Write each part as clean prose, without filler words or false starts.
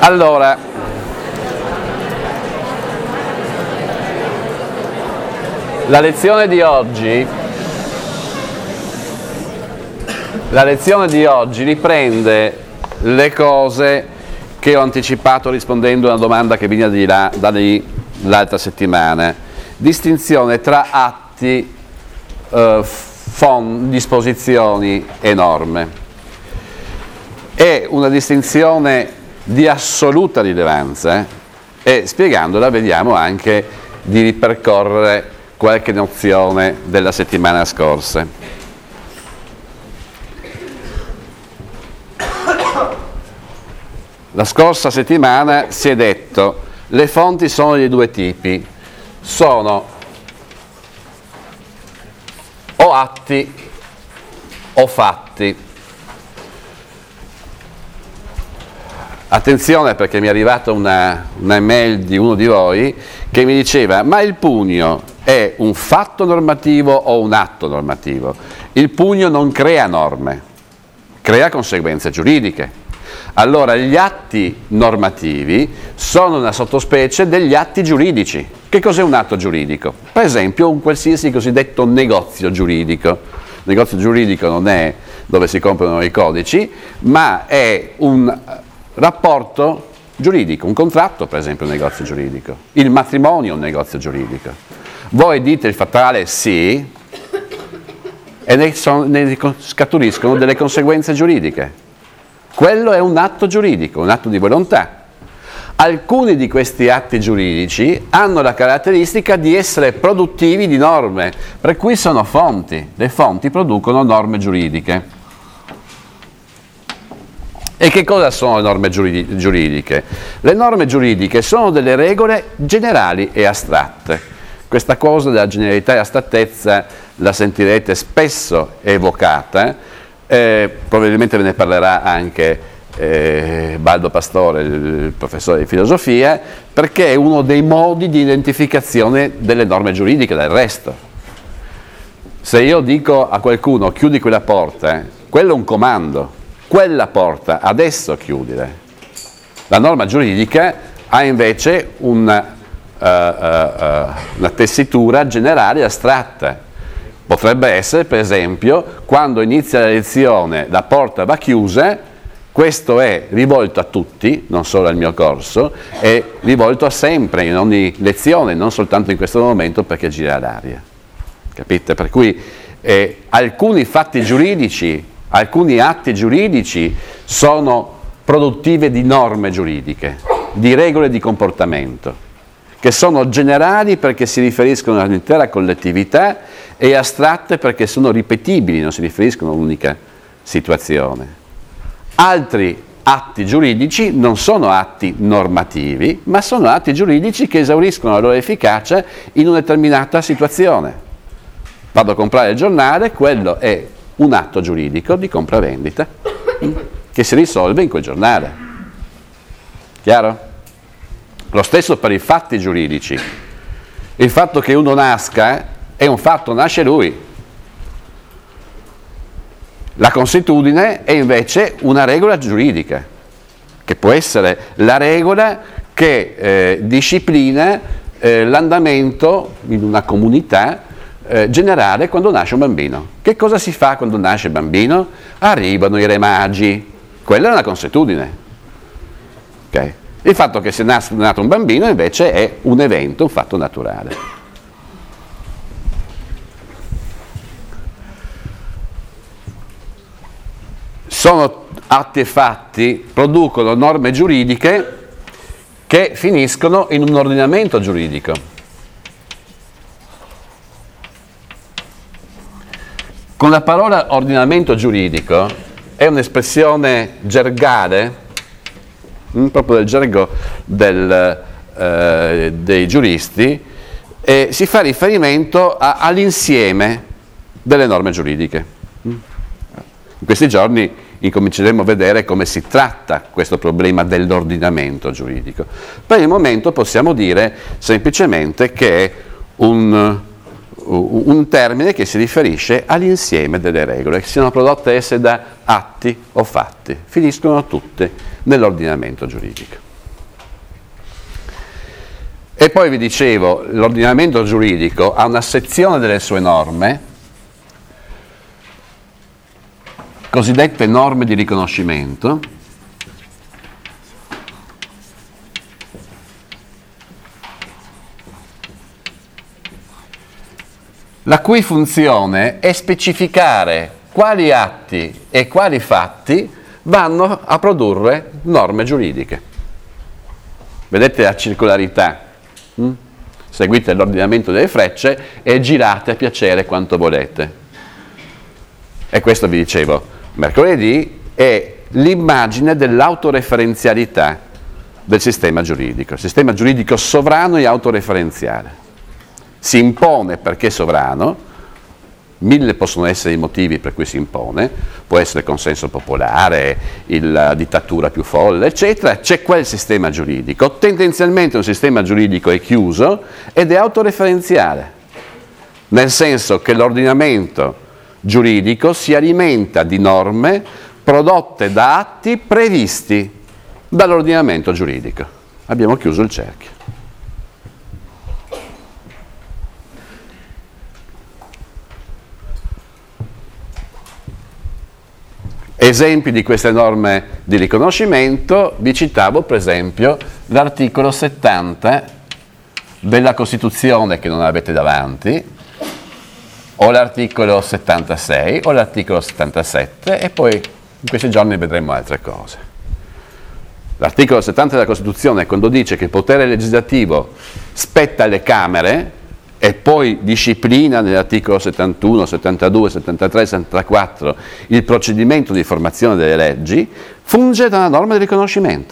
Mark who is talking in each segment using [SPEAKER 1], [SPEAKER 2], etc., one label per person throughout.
[SPEAKER 1] Allora, la lezione di oggi riprende le cose che ho anticipato rispondendo a una domanda che veniva da lì l'altra settimana. Distinzione tra atti, disposizioni e norme. È una distinzione di assoluta rilevanza e spiegandola vediamo anche di ripercorrere qualche nozione della settimana scorsa. La scorsa settimana si è detto le fonti sono di due tipi, sono o atti o fatti. Attenzione, perché mi è arrivata una email di uno di voi che mi diceva: ma il pugno è un fatto normativo o un atto normativo? Il pugno non crea norme, crea conseguenze giuridiche. Allora gli atti normativi sono una sottospecie degli atti giuridici. Che cos'è un atto giuridico? Per esempio un qualsiasi cosiddetto negozio giuridico. Il negozio giuridico non è dove si comprano i codici, ma è un rapporto giuridico, un contratto, per esempio un negozio giuridico. Il matrimonio è un negozio giuridico. Voi dite il fatale sì e ne scaturiscono delle conseguenze giuridiche. Quello è un atto giuridico, un atto di volontà. Alcuni di questi atti giuridici hanno la caratteristica di essere produttivi di norme, per cui sono fonti. Le fonti producono norme giuridiche. E che cosa sono le norme giuridiche? Le norme giuridiche sono delle regole generali e astratte. Questa cosa della generalità e astrattezza la sentirete spesso evocata. Probabilmente ve ne parlerà anche Baldo Pastore, il professore di filosofia, perché è uno dei modi di identificazione delle norme giuridiche del resto. Se io dico a qualcuno chiudi quella porta, quello è un comando, quella porta adesso chiudere. La norma giuridica ha invece una tessitura generale astratta. Potrebbe essere, per esempio, quando inizia la lezione la porta va chiusa, questo è rivolto a tutti, non solo al mio corso, è rivolto a sempre, in ogni lezione, non soltanto in questo momento perché gira l'aria. Capite? Per cui alcuni fatti giuridici, alcuni atti giuridici sono produttive di norme giuridiche, di regole di comportamento, che sono generali perché si riferiscono all'intera collettività e astratte perché sono ripetibili, non si riferiscono a un'unica situazione. Altri atti giuridici non sono atti normativi, ma sono atti giuridici che esauriscono la loro efficacia in una determinata situazione. Vado a comprare il giornale, quello è un atto giuridico di compravendita che si risolve in quel giornale. Chiaro? Lo stesso per i fatti giuridici. Il fatto che uno nasca è un fatto, nasce lui. La consuetudine è invece una regola giuridica, che può essere la regola che disciplina l'andamento in una comunità generale quando nasce un bambino. Che cosa si fa quando nasce il bambino? Arrivano i re magi. Quella è una consuetudine. Okay? Il fatto che sia nato un bambino invece è un evento, un fatto naturale. Sono atti e fatti, producono norme giuridiche che finiscono in un ordinamento giuridico. Con la parola ordinamento giuridico è un'espressione gergale, proprio del gergo dei giuristi, e si fa riferimento all'insieme delle norme giuridiche. In questi giorni incominceremo a vedere come si tratta questo problema dell'ordinamento giuridico. Per il momento possiamo dire semplicemente che è un termine che si riferisce all'insieme delle regole, che siano prodotte esse da atti o fatti, finiscono tutte nell'ordinamento giuridico. E poi vi dicevo, l'ordinamento giuridico ha una sezione delle sue norme, cosiddette norme di riconoscimento, la cui funzione è specificare quali atti e quali fatti vanno a produrre norme giuridiche. Vedete la circolarità? Seguite l'ordinamento delle frecce e girate a piacere quanto volete. E questo vi dicevo, mercoledì, è l'immagine dell'autoreferenzialità del sistema giuridico. Il sistema giuridico sovrano e autoreferenziale. Si impone perché è sovrano, 1000 possono essere i motivi per cui si impone, può essere il consenso popolare, la dittatura più folle, eccetera. C'è quel sistema giuridico. Tendenzialmente un sistema giuridico è chiuso ed è autoreferenziale, nel senso che l'ordinamento giuridico si alimenta di norme prodotte da atti previsti dall'ordinamento giuridico. Abbiamo chiuso il cerchio. Esempi di queste norme di riconoscimento, vi citavo per esempio l'articolo 70 della Costituzione che non avete davanti, o l'articolo 76 o l'articolo 77 e poi in questi giorni vedremo altre cose. L'articolo 70 della Costituzione, quando dice che il potere legislativo spetta alle Camere e poi disciplina nell'articolo 71, 72, 73, 74 il procedimento di formazione delle leggi, funge da una norma di riconoscimento.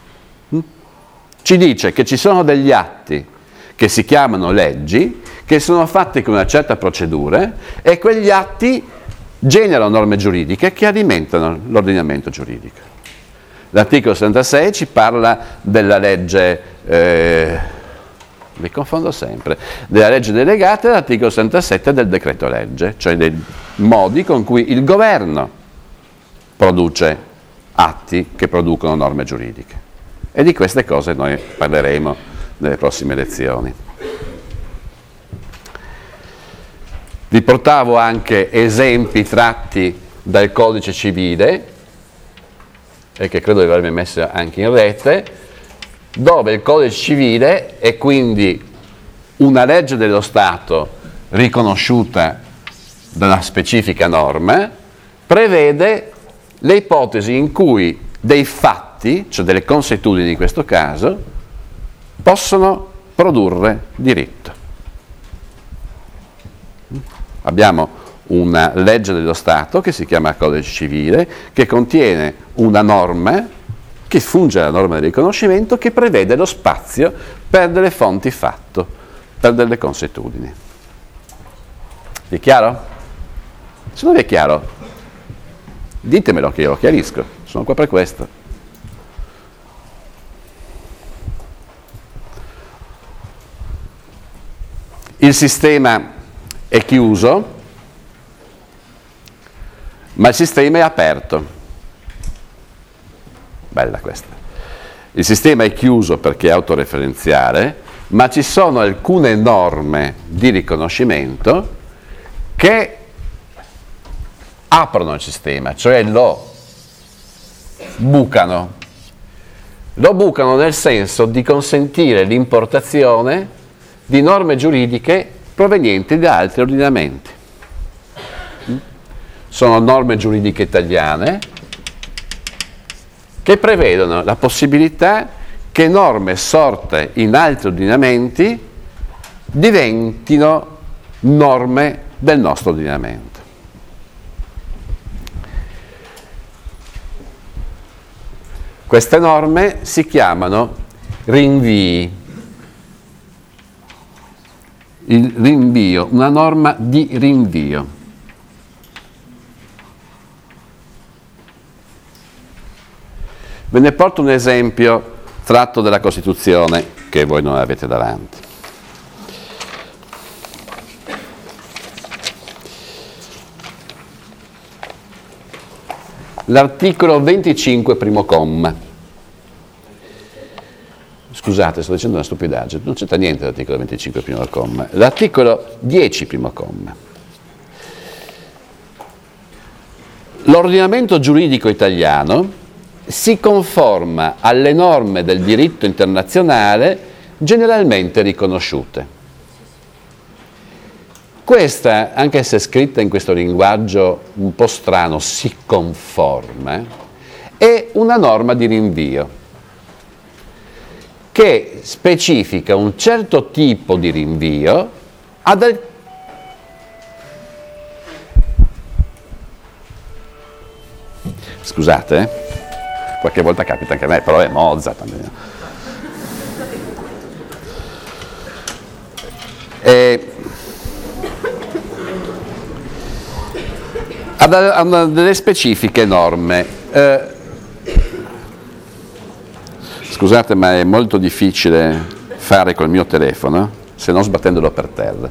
[SPEAKER 1] Ci dice che ci sono degli atti che si chiamano leggi, che sono fatti con una certa procedura e quegli atti generano norme giuridiche che alimentano l'ordinamento giuridico. L'articolo 76 ci parla della legge mi confondo sempre, della legge delegata e l'articolo 67 del decreto legge, cioè dei modi con cui il governo produce atti che producono norme giuridiche. E di queste cose noi parleremo nelle prossime lezioni. Vi portavo anche esempi tratti dal codice civile, e che credo di avermi messo anche in rete, dove il codice civile è quindi una legge dello Stato riconosciuta da una specifica norma, prevede le ipotesi in cui dei fatti, cioè delle consuetudini in questo caso, possono produrre diritto. Abbiamo una legge dello Stato che si chiama Codice Civile, che contiene una norma che funge la norma di riconoscimento, che prevede lo spazio per delle fonti fatto, per delle consuetudini. Vi è chiaro? Se non vi è chiaro, ditemelo che io lo chiarisco, sono qua per questo. Il sistema è chiuso, ma il sistema è aperto. Bella questa. Il sistema è chiuso perché è autoreferenziale, ma ci sono alcune norme di riconoscimento che aprono il sistema, cioè lo bucano. Lo bucano nel senso di consentire l'importazione di norme giuridiche provenienti da altri ordinamenti. Sono norme giuridiche italiane che prevedono la possibilità che norme sorte in altri ordinamenti diventino norme del nostro ordinamento. Queste norme si chiamano rinvii. Il rinvio, una norma di rinvio. Ve ne porto un esempio tratto dalla Costituzione che voi non avete davanti. L'articolo 25, primo comma. scusate, sto dicendo una stupidaggine, non c'entra niente l'articolo 25 primo comma, l'articolo 10 primo comma. L'ordinamento giuridico italiano si conforma alle norme del diritto internazionale generalmente riconosciute. Questa, anche se scritta in questo linguaggio un po' strano, si conforma, è una norma di rinvio che specifica un certo tipo di rinvio ad Scusate, qualche volta capita anche a me, però è Mozart. Ha delle specifiche norme. Scusate, ma è molto difficile fare col mio telefono, se non sbattendolo per terra.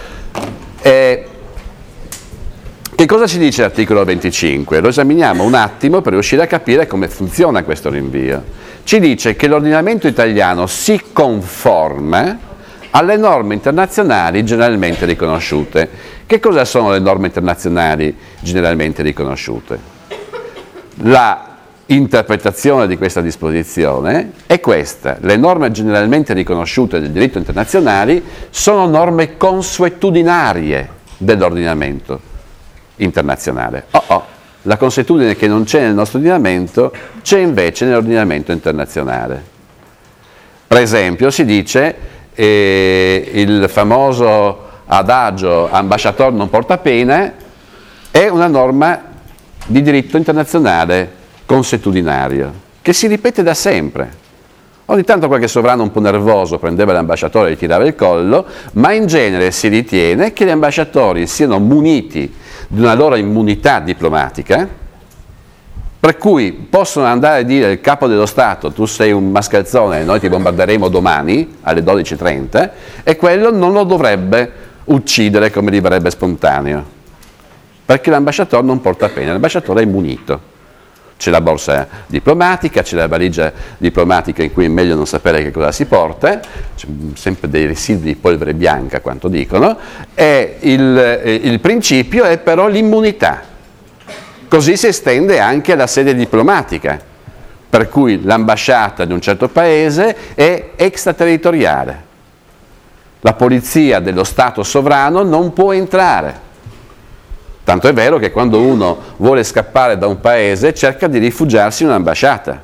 [SPEAKER 1] Che cosa ci dice l'articolo 25? Lo esaminiamo un attimo per riuscire a capire come funziona questo rinvio. Ci dice che l'ordinamento italiano si conforma alle norme internazionali generalmente riconosciute. Che cosa sono le norme internazionali generalmente riconosciute? La interpretazione di questa disposizione è questa: le norme generalmente riconosciute del diritto internazionale sono norme consuetudinarie dell'ordinamento internazionale. La consuetudine che non c'è nel nostro ordinamento c'è invece nell'ordinamento internazionale. Per esempio si dice il famoso adagio ambasciator non porta pena è una norma di diritto internazionale consuetudinario che si ripete da sempre. Ogni tanto qualche sovrano un po' nervoso prendeva l'ambasciatore e gli tirava il collo, ma in genere si ritiene che gli ambasciatori siano muniti di una loro immunità diplomatica, per cui possono andare a dire al capo dello Stato: tu sei un mascalzone, noi ti bombarderemo domani alle 12:30, e quello non lo dovrebbe uccidere come gli verrebbe spontaneo, perché l'ambasciatore non porta pena, l'ambasciatore è munito. C'è la borsa diplomatica, c'è la valigia diplomatica in cui è meglio non sapere che cosa si porta, c'è sempre dei residui di polvere bianca, quanto dicono, e il principio è però l'immunità. Così si estende anche alla sede diplomatica, per cui l'ambasciata di un certo paese è extraterritoriale. La polizia dello Stato sovrano non può entrare. Tanto è vero che quando uno vuole scappare da un paese cerca di rifugiarsi in un'ambasciata,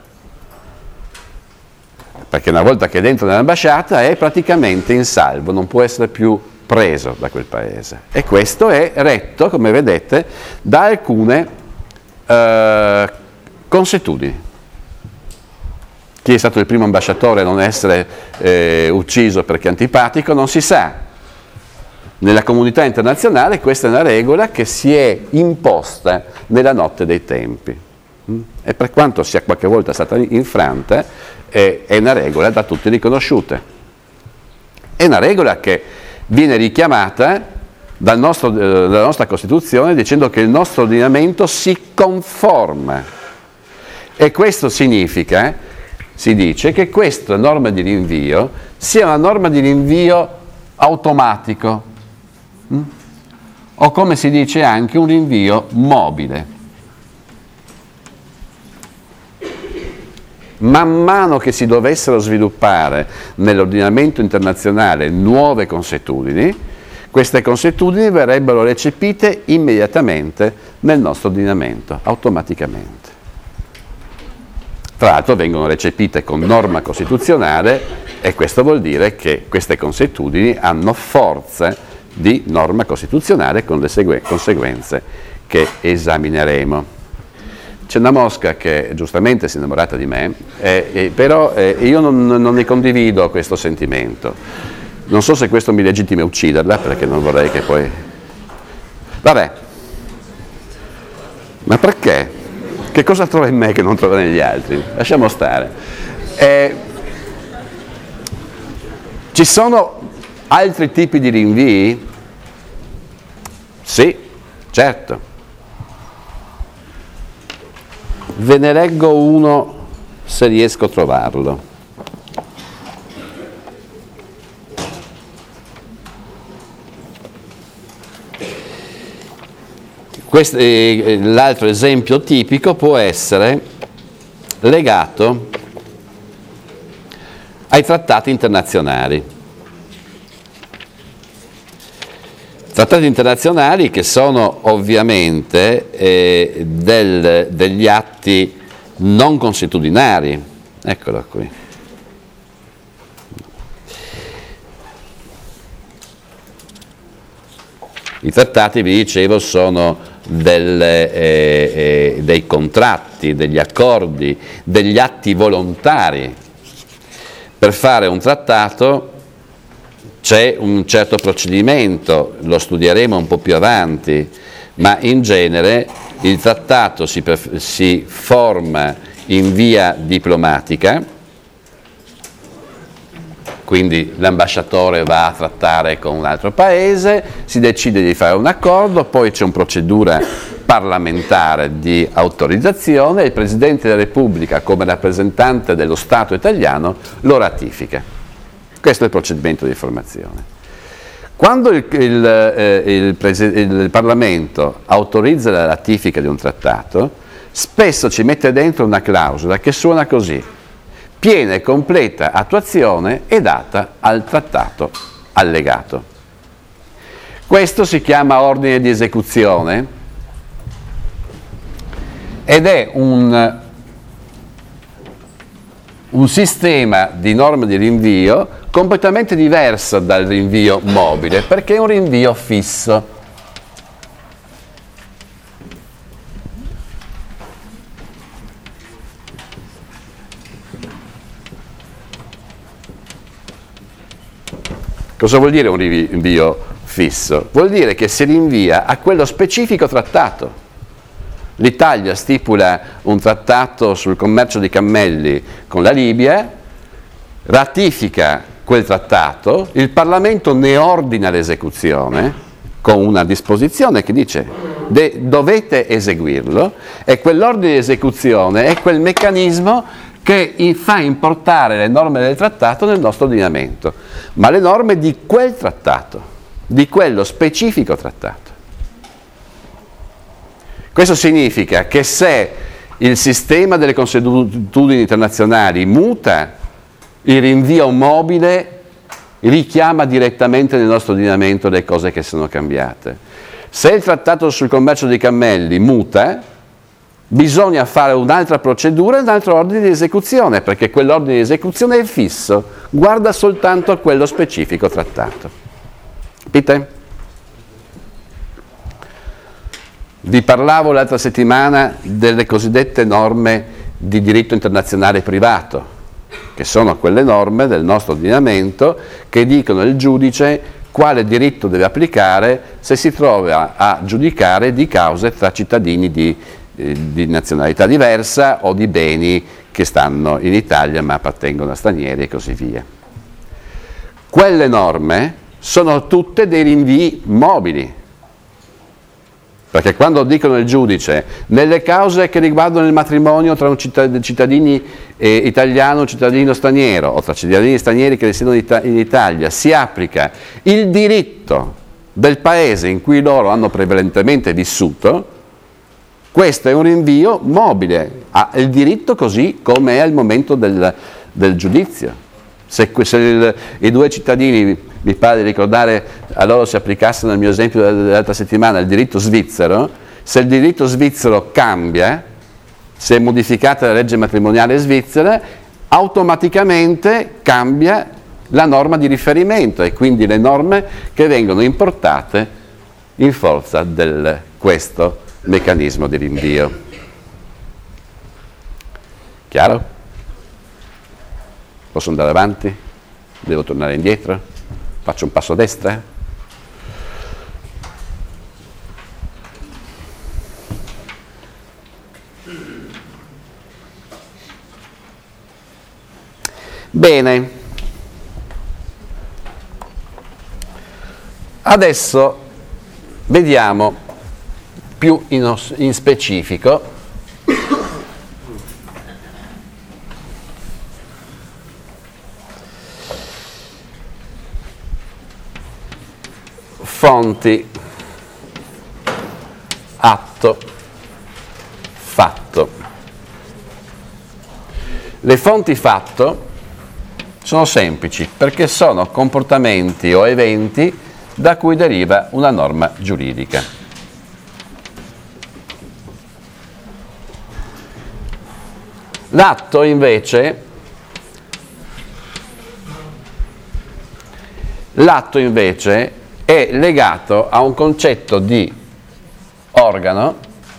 [SPEAKER 1] perché una volta che è dentro nell'ambasciata è praticamente in salvo, non può essere più preso da quel paese. E questo è retto, come vedete, da alcune consuetudini. Chi è stato il primo ambasciatore a non essere ucciso perché antipatico non si sa. Nella comunità internazionale questa è una regola che si è imposta nella notte dei tempi, e per quanto sia qualche volta stata infranta è una regola da tutti riconosciuta. È una regola che viene richiamata dalla nostra Costituzione dicendo che il nostro ordinamento si conforma, e questo significa, si dice, che questa norma di rinvio sia una norma di rinvio automatico, o come si dice anche un rinvio mobile. Man mano che si dovessero sviluppare nell'ordinamento internazionale nuove consuetudini, queste consuetudini verrebbero recepite immediatamente nel nostro ordinamento, automaticamente. Tra l'altro vengono recepite con norma costituzionale, e questo vuol dire che queste consuetudini hanno forza di norma costituzionale con le conseguenze che esamineremo. C'è una mosca che giustamente si è innamorata di me, però io non ne condivido questo sentimento. Non so se questo mi legittima a ucciderla, perché non vorrei che poi... Vabbè, ma perché? Che cosa trova in me che non trova negli altri? Lasciamo stare. Ci sono altri tipi di rinvii? Sì, certo. Ve ne leggo uno se riesco a trovarlo. L'altro esempio tipico può essere legato ai trattati internazionali. Trattati internazionali che sono ovviamente degli atti non consuetudinari. Eccolo qui. I trattati, vi dicevo, sono dei contratti, degli accordi, degli atti volontari. Per fare un trattato c'è un certo procedimento, lo studieremo un po' più avanti, ma in genere il trattato si forma in via diplomatica, quindi l'ambasciatore va a trattare con un altro paese, si decide di fare un accordo, poi c'è una procedura parlamentare di autorizzazione e il Presidente della Repubblica, come rappresentante dello Stato italiano, lo ratifica. Questo è il procedimento di formazione. Quando il Parlamento autorizza la ratifica di un trattato, spesso ci mette dentro una clausola che suona così: piena e completa attuazione è data al trattato allegato. Questo si chiama ordine di esecuzione ed è un sistema di norme di rinvio completamente diverso dal rinvio mobile, perché è un rinvio fisso. Cosa vuol dire un rinvio fisso? Vuol dire che si rinvia a quello specifico trattato. L'Italia stipula un trattato sul commercio di cammelli con la Libia, ratifica quel trattato, il Parlamento ne ordina l'esecuzione con una disposizione che dice dovete eseguirlo, e quell'ordine di esecuzione è quel meccanismo che fa importare le norme del trattato nel nostro ordinamento, ma le norme di quel trattato, di quello specifico trattato. Questo significa che se il sistema delle consuetudini internazionali muta, il rinvio mobile richiama direttamente nel nostro ordinamento le cose che sono cambiate. Se il trattato sul commercio di cammelli muta, bisogna fare un'altra procedura e un altro ordine di esecuzione, perché quell'ordine di esecuzione è fisso, guarda soltanto a quello specifico trattato. Capite? Vi parlavo l'altra settimana delle cosiddette norme di diritto internazionale privato, che sono quelle norme del nostro ordinamento che dicono al giudice quale diritto deve applicare se si trova a giudicare di cause tra cittadini di nazionalità diversa o di beni che stanno in Italia ma appartengono a stranieri e così via. Quelle norme sono tutte dei rinvii mobili, perché quando dicono il giudice nelle cause che riguardano il matrimonio tra un cittadino italiano e un cittadino straniero, o tra cittadini stranieri che risiedono in Italia, si applica il diritto del paese in cui loro hanno prevalentemente vissuto, questo è un rinvio mobile, ha il diritto così come è al momento del giudizio. Se i due cittadini, mi pare di ricordare, a loro si applicasse nel mio esempio dell'altra settimana il diritto svizzero, se il diritto svizzero cambia, se è modificata la legge matrimoniale svizzera, automaticamente cambia la norma di riferimento e quindi le norme che vengono importate in forza di questo meccanismo di rinvio. Chiaro? Posso andare avanti? Devo tornare indietro? Faccio un passo a destra? Bene. Adesso vediamo più in specifico fonti, atto fatto. Le fonti fatto sono semplici perché sono comportamenti o eventi da cui deriva una norma giuridica. L'atto invece è legato a un concetto di organo,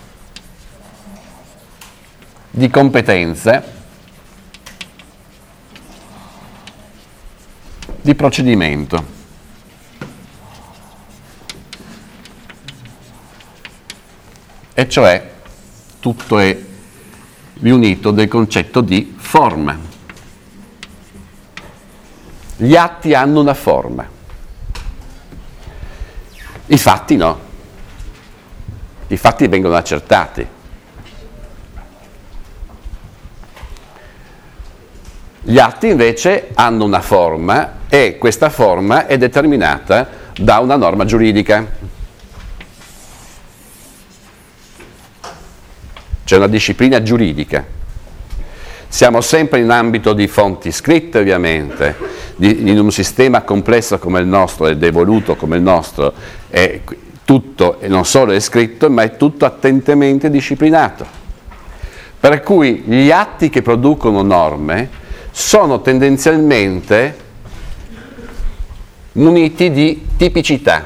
[SPEAKER 1] di competenze, di procedimento. E cioè tutto è riunito del concetto di forma. Gli atti hanno una forma, i fatti no. I fatti vengono accertati. Gli atti invece hanno una forma e questa forma è determinata da una norma giuridica. C'è una disciplina giuridica. Siamo sempre in ambito di fonti scritte, ovviamente, in un sistema complesso come il nostro ed evoluto come il nostro, è tutto non solo è scritto, ma è tutto attentamente disciplinato. Per cui gli atti che producono norme sono tendenzialmente muniti di tipicità.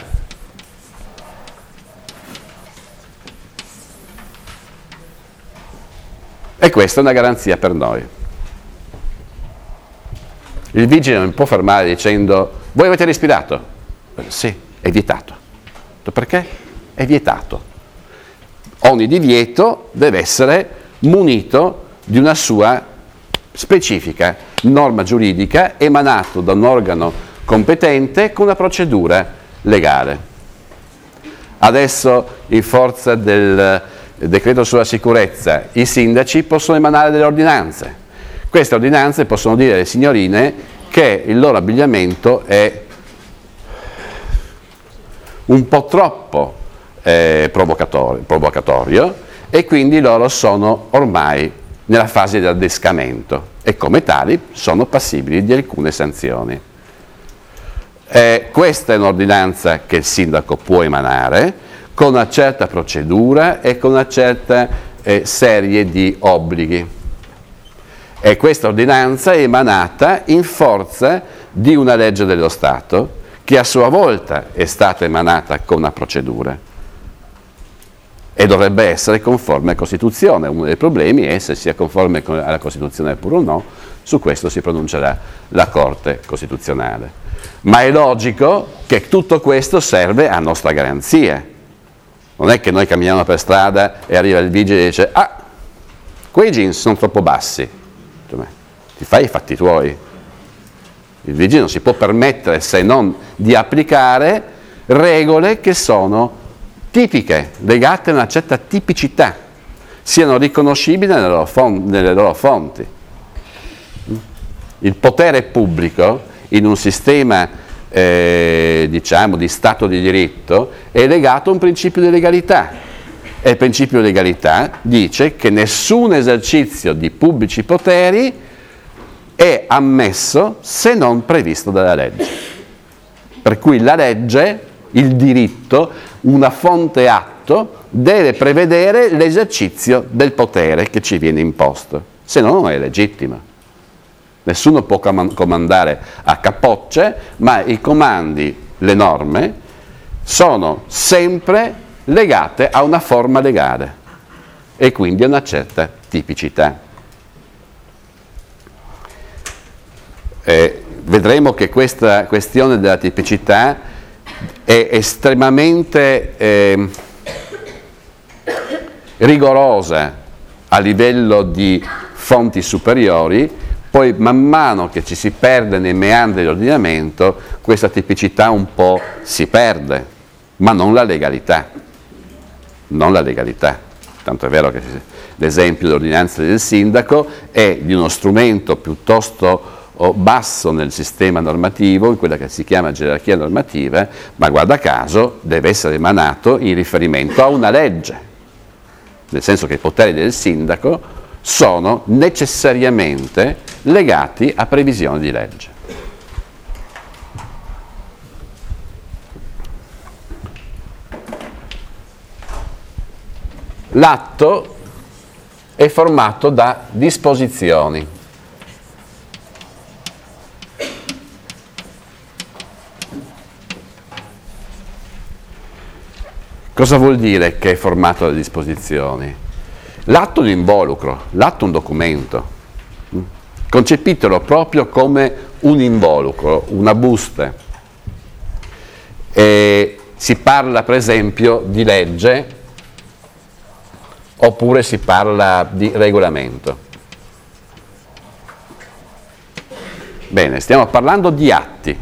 [SPEAKER 1] E questa è una garanzia per noi. Il vigile non può fermare dicendo: voi avete respirato? Sì, è vietato. Perché? È vietato. Ogni divieto deve essere munito di una sua specifica norma giuridica emanato da un organo competente con una procedura legale. Adesso, in forza del decreto sulla sicurezza, i sindaci possono emanare delle ordinanze. Queste ordinanze possono dire alle signorine che il loro abbigliamento è un po' troppo provocatorio e quindi loro sono ormai nella fase di addescamento e come tali sono passibili di alcune sanzioni. Questa è un'ordinanza che il sindaco può emanare con una certa procedura e con una certa serie di obblighi. E questa ordinanza è emanata in forza di una legge dello Stato che a sua volta è stata emanata con una procedura e dovrebbe essere conforme alla Costituzione. Uno dei problemi è se sia conforme alla Costituzione oppure no, su questo si pronuncerà la Corte Costituzionale. Ma è logico che tutto questo serve a nostra garanzia. Non è che noi camminiamo per strada e arriva il vigile e dice: ah, quei jeans sono troppo bassi. Ti fai i fatti tuoi. Il vigile non si può permettere se non di applicare regole che sono tipiche, legate a una certa tipicità, siano riconoscibili nelle loro fonti. Il potere pubblico in un sistema diciamo di Stato di diritto è legato a un principio di legalità e il principio di legalità dice che nessun esercizio di pubblici poteri è ammesso se non previsto dalla legge. Per cui la legge, il diritto, una fonte atto, deve prevedere l'esercizio del potere che ci viene imposto, se no non è legittimo. Nessuno può comandare a capocce, ma i comandi, le norme, sono sempre legate a una forma legale e quindi a una certa tipicità. Vedremo che questa questione della tipicità è estremamente rigorosa a livello di fonti superiori, poi man mano che ci si perde nei meandri dell'ordinamento questa tipicità un po' si perde, ma non la legalità. Non la legalità. Tanto è vero che l'esempio dell'ordinanza del sindaco è di uno strumento piuttosto basso nel sistema normativo, in quella che si chiama gerarchia normativa, ma guarda caso deve essere emanato in riferimento a una legge. nel senso che i poteri del sindaco sono necessariamente legati a previsioni di legge. L'atto è formato da disposizioni. Cosa vuol dire che è formato da disposizioni? L'atto è un involucro, l'atto è un documento. Concepitelo proprio come un involucro, una busta. E si parla per esempio di legge oppure si parla di regolamento. Bene, stiamo parlando di atti.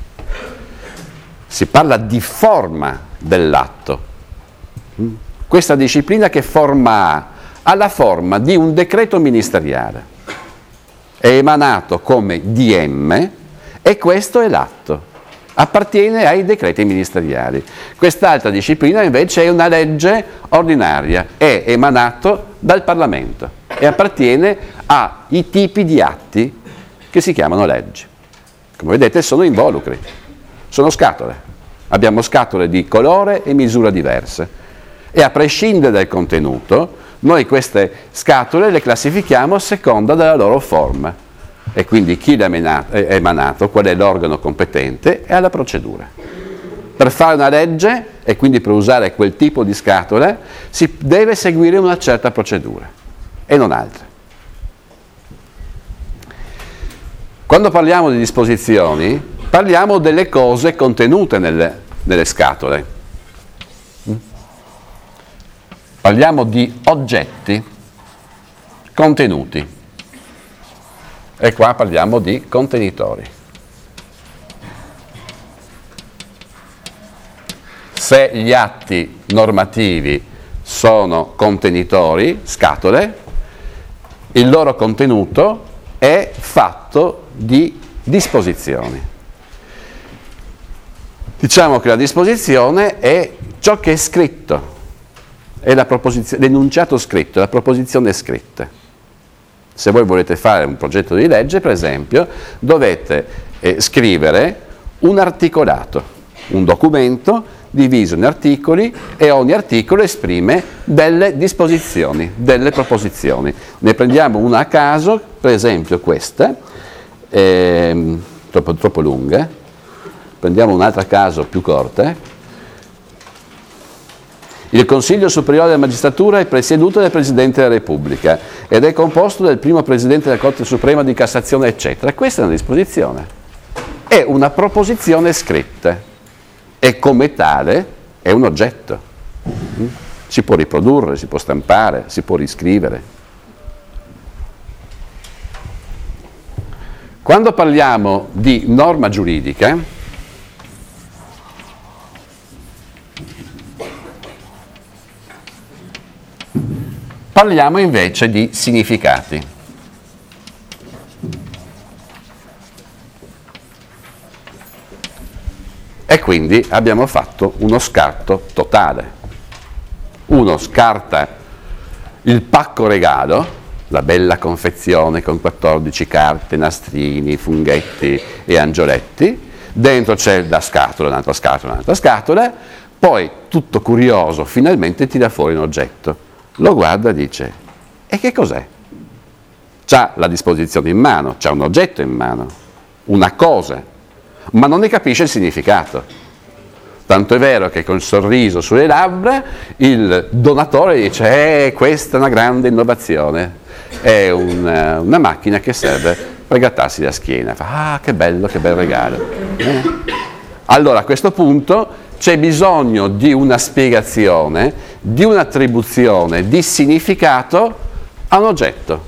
[SPEAKER 1] Si parla di forma dell'atto. Questa disciplina che forma ha? Ha la forma di un decreto ministeriale. È emanato come DM e questo è l'atto. Appartiene ai decreti ministeriali. Quest'altra disciplina invece è una legge ordinaria, è emanato dal Parlamento e appartiene ai tipi di atti che si chiamano leggi. Come vedete sono involucri, sono scatole. Abbiamo scatole di colore e misura diverse e a prescindere dal contenuto noi queste scatole le classifichiamo a seconda della loro forma. E quindi chi l'ha emanato, qual è l'organo competente e alla procedura. Per fare una legge e quindi per usare quel tipo di scatola si deve seguire una certa procedura e non altre. Quando parliamo di disposizioni parliamo delle cose contenute nelle scatole. Parliamo di oggetti contenuti. E qua parliamo di contenitori. Se gli atti normativi sono contenitori, scatole, il loro contenuto è fatto di disposizioni. Diciamo che la disposizione è ciò che è scritto, è l'enunciato scritto, la proposizione scritta. Se voi volete fare un progetto di legge, per esempio, dovete scrivere un articolato, un documento diviso in articoli e ogni articolo esprime delle disposizioni, delle proposizioni. Ne prendiamo una a caso, per esempio questa, troppo lunga, prendiamo un'altra a caso più corta. Il Consiglio Superiore della Magistratura è presieduto dal Presidente della Repubblica ed è composto dal primo Presidente della Corte Suprema di Cassazione, eccetera. Questa è una disposizione, è una proposizione scritta e come tale è un oggetto. Si può riprodurre, si può stampare, si può riscrivere. Quando parliamo di norma giuridica, parliamo invece di significati. E quindi abbiamo fatto uno scarto totale. Uno scarta il pacco regalo, la bella confezione con 14 carte, nastrini, funghetti e angioletti, dentro c'è la scatola, un'altra scatola, un'altra scatola, poi tutto curioso finalmente tira fuori un oggetto. Lo guarda e dice, e che cos'è? C'ha la disposizione in mano, c'ha un oggetto in mano, una cosa, ma non ne capisce il significato. Tanto è vero che col sorriso sulle labbra il donatore dice, questa è una grande innovazione, è una macchina che serve per grattarsi la schiena. Fa, che bello, che bel regalo. Allora a questo punto c'è bisogno di una spiegazione, di un'attribuzione di significato a un oggetto.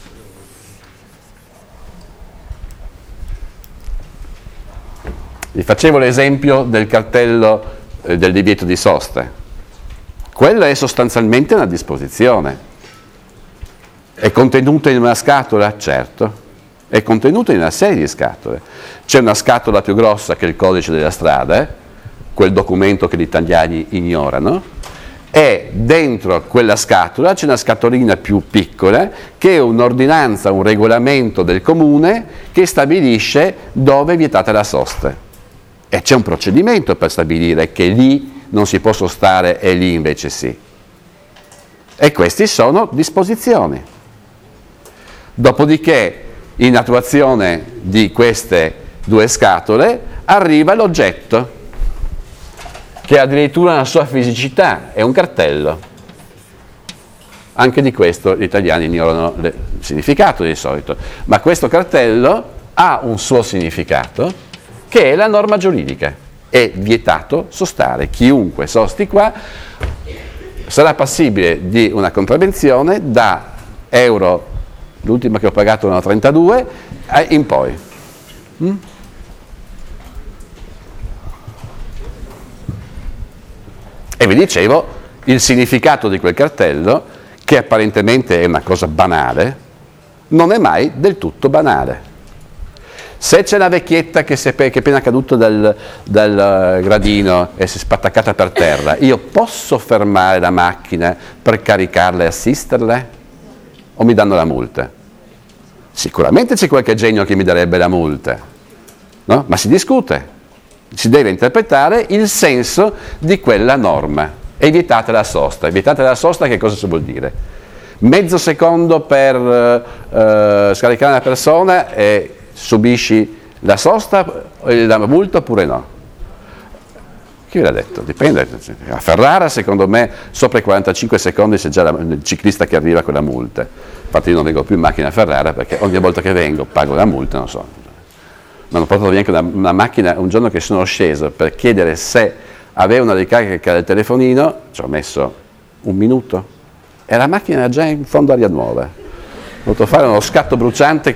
[SPEAKER 1] Vi facevo l'esempio del cartello del divieto di sosta. Quello è sostanzialmente una disposizione. È contenuta in una scatola? Certo. È contenuta in una serie di scatole. C'è una scatola più grossa che il codice della strada, quel documento che gli italiani ignorano, e dentro quella scatola c'è una scatolina più piccola che è un'ordinanza, un regolamento del comune che stabilisce dove è vietata la sosta. E c'è un procedimento per stabilire che lì non si può sostare e lì invece sì. E queste sono disposizioni. Dopodiché, in attuazione di queste due scatole, arriva l'oggetto, che ha addirittura una sua fisicità, è un cartello. Anche di questo gli italiani ignorano il significato di solito, ma questo cartello ha un suo significato, che è la norma giuridica. È vietato sostare. Chiunque sosti qua sarà passibile di una contravvenzione da euro, l'ultima che ho pagato erano 32, in poi. E vi dicevo, il significato di quel cartello, che apparentemente è una cosa banale, non è mai del tutto banale. Se c'è la vecchietta che è appena caduta dal gradino e si è spattaccata per terra, io posso fermare la macchina per caricarla e assisterla? O mi danno la multa? Sicuramente c'è qualche genio che mi darebbe la multa, no? Ma si discute. Si deve interpretare il senso di quella norma. È vietata la sosta. È vietata la sosta, che cosa si vuol dire? Mezzo secondo per scaricare una persona e subisci la sosta e la multa oppure no? Chi ve l'ha detto? Dipende. A Ferrara, secondo me, sopra i 45 secondi c'è già il ciclista che arriva con la multa. Infatti io non vengo più in macchina a Ferrara perché ogni volta che vengo pago la multa, non so. Mi hanno portato via anche una macchina un giorno che sono sceso per chiedere se aveva una ricarica del telefonino, ci ho messo un minuto e la macchina era già in fondo aria nuova. Ho dovuto fare uno scatto bruciante,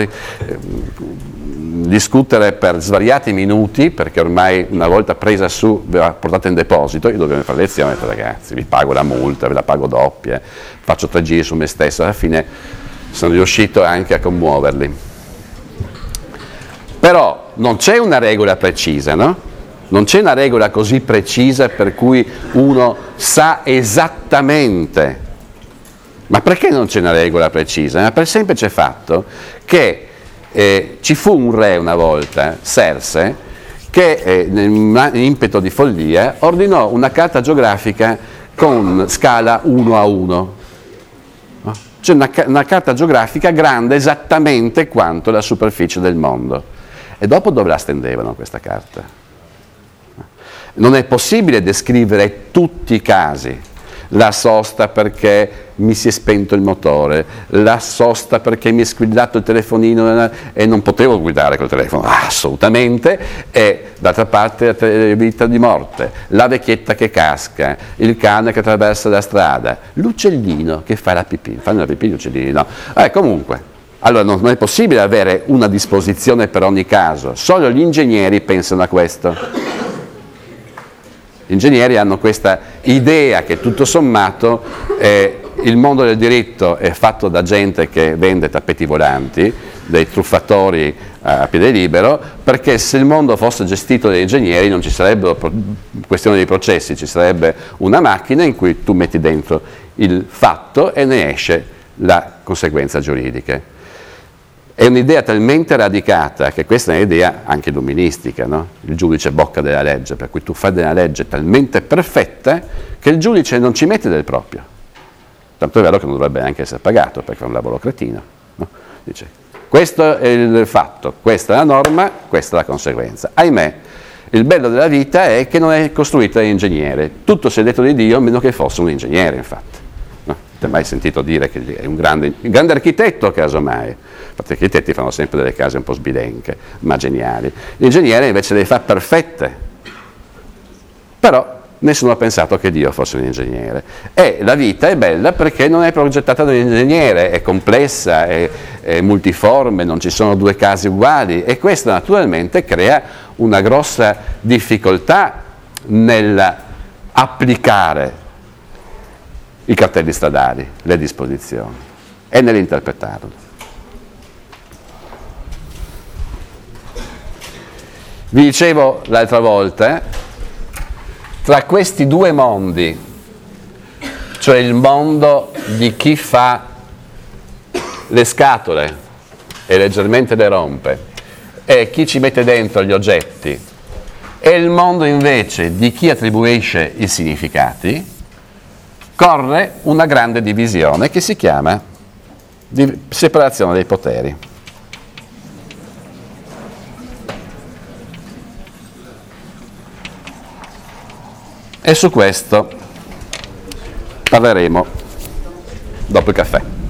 [SPEAKER 1] discutere per svariati minuti, perché ormai una volta presa su, aveva portata in deposito, io dovevo fare lezione, ho detto ragazzi vi pago la multa, ve la pago doppia, faccio 3 giri su me stesso, alla fine sono riuscito anche a commuoverli. Però non c'è una regola precisa, no? Non c'è una regola così precisa per cui uno sa esattamente. Ma perché non c'è una regola precisa? Per il semplice fatto che ci fu un re una volta, Serse, che in impeto di follia ordinò una carta geografica con scala 1:1. C'è una carta geografica grande esattamente quanto la superficie del mondo. E dopo dove la stendevano questa carta? Non è possibile descrivere tutti i casi. La sosta perché mi si è spento il motore, la sosta perché mi è squillato il telefonino e non potevo guidare col telefono, assolutamente, e d'altra parte la vita di morte, la vecchietta che casca, il cane che attraversa la strada, l'uccellino che fa la pipì, fanno la pipì gli uccellini, no? Comunque. Allora non è possibile avere una disposizione per ogni caso, solo gli ingegneri pensano a questo. Gli ingegneri hanno questa idea che tutto sommato il mondo del diritto è fatto da gente che vende tappeti volanti, dei truffatori a piede libero, perché se il mondo fosse gestito dagli ingegneri non ci sarebbero questioni di processi, ci sarebbe una macchina in cui tu metti dentro il fatto e ne esce la conseguenza giuridica. È un'idea talmente radicata che questa è un'idea anche illuministica, no? Il giudice bocca della legge, per cui tu fai della legge talmente perfetta che il giudice non ci mette del proprio. Tanto è vero che non dovrebbe neanche essere pagato perché è un lavoro cretino. No? Dice, questo è il fatto, questa è la norma, questa è la conseguenza. Ahimè, il bello della vita è che non è costruita da ingegnere. Tutto si è detto di Dio, meno che fosse un ingegnere, infatti. No? Ti hai mai sentito dire che è un grande architetto, casomai? Infatti gli architetti fanno sempre delle case un po' sbilenche, ma geniali. L'ingegnere invece le fa perfette. Però nessuno ha pensato che Dio fosse un ingegnere. E la vita è bella perché non è progettata da un ingegnere, è complessa, è multiforme, non ci sono due casi uguali e questo naturalmente crea una grossa difficoltà nell'applicare i cartelli stradali, le disposizioni e nell'interpretarlo. Vi dicevo l'altra volta, tra questi due mondi cioè il mondo di chi fa le scatole e leggermente le rompe, e chi ci mette dentro gli oggetti, e il mondo invece di chi attribuisce i significati, corre una grande divisione che si chiama separazione dei poteri. E su questo parleremo dopo il caffè.